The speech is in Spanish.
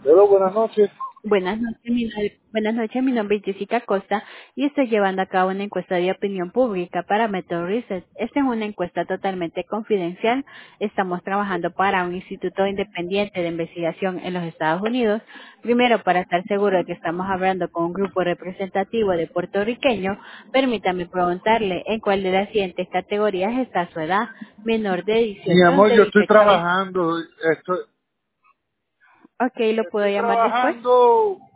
Hello, buenas noches. Buenas noches, mi nombre es Jessica Costa y estoy llevando a cabo una encuesta de opinión pública para Metro Research. Esta es una encuesta totalmente confidencial. Estamos trabajando para un instituto independiente de investigación en los Estados Unidos. Primero, para estar seguro de que estamos hablando con un grupo representativo de puertorriqueños, permítame preguntarle en cuál de las siguientes categorías está su edad: menor de Mi 18 amor, de yo estoy 18 a 20. trabajando. Ok, lo puedo Estoy llamar después. trabajando.